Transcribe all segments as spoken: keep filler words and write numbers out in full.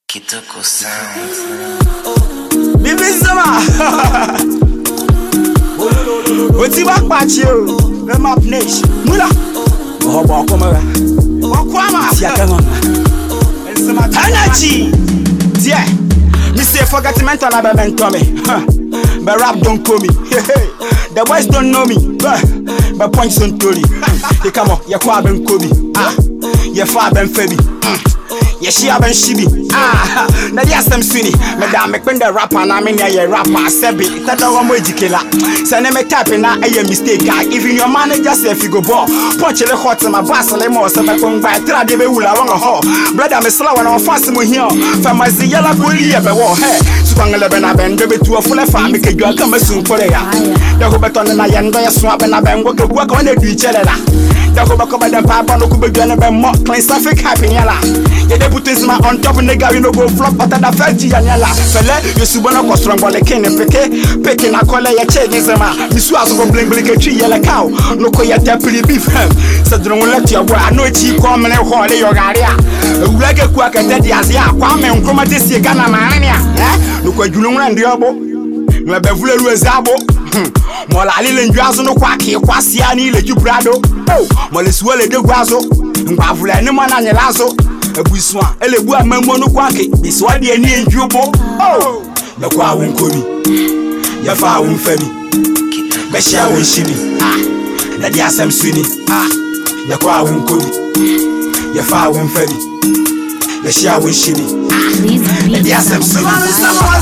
Kitoko sound. Bibi Zama. Oti wa pachi o. Me map nation. Mula. Bo bo komara. Wakwama. Siaka mama. Ensema energy. Yeah. Me say forget mental na be mentor me. But rap don't call me. The boys don't know me. But punch don't tell you. You come on, you kwa ben kobi. Ah. You fa ben febi. Yes, she have been shibi. Ah, now yes, I'm swinny. Madame, make the rapper, and I mean, a rapper, Sebi. It's a dog on killer. Send him a tapping, I a mistake, guy. Even your manager say if you go ball, punch the hot in my bass, and more, so I come by Tradibe Ula on a hall. Brother, Miss Slow, and I'm fasting with him. From my yellow bully, ever war hair. Swang eleven, I've been to a full of farm because you are coming soon for the The Hobeton and I and I swap and I've been working work on the beach. The Hobacoma and Papa no could be done about more clean traffic happy yella. They put this man on top of the guy, you know, go flop, but at the French and yella. Fella, you subana was strong while the king and pick picking a collar, your chain is a man. This was a bling bling a tree yellow cow. Look at your temple beef hem. So don't let your boy, I know cheap common and holy your area. Like a quack and daddy as ya, Kwame and Groma this year, Ghana Mania. Look at you and the elbow. Mabevule Zabo. Mola Lilin Jazo no quacky, Quasiani, let you brado. Oh, Moliswell de Guazo, Mbavula, no man and Lazo. A buissoin, a lebua memono quacky, this one the Indian jubo. Oh, the Quawin Kumi, Yafawin Femi, Besha win Shimmy, ah, the Yasam Swinny, ah, the Quawin Kumi, Yafawin Femi, Besha win Shimmy, ah, the Yasam Swinny.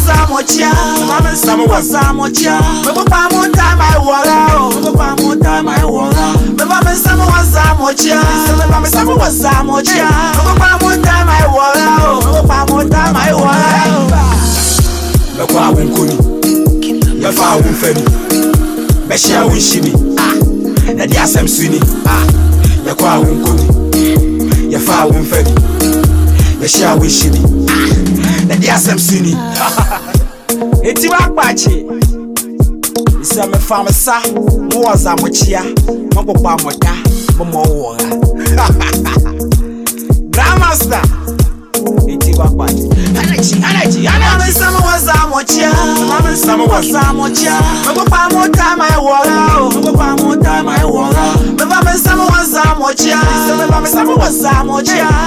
Mama, some was a mocha, Papa, one time I wore, Papa, one time I wore, Mama, some was a mocha, Mama, some was a mocha, Papa, one time I wore, Papa, one time I wore. The Quawin Kuni, the Fawin Femi, Besha win Shimmy, ah, the Yasam Swinny, ah, the Quawin Kuni, the Fawin Femi, Besha win Shimmy, ah, the Yasam Swinny. It's your patchy. It's a me farmer, sir. Was a mochia, Mamma Pamota, Momo. Grandmaster. It's your patchy. Energy, energy, energy. Some was a mochia, Mamma, some was a mochia. Mamma Pamota, my water, Mamma Pamota, my water. Mamma, some was a mochia, Mamma, some was a mochia.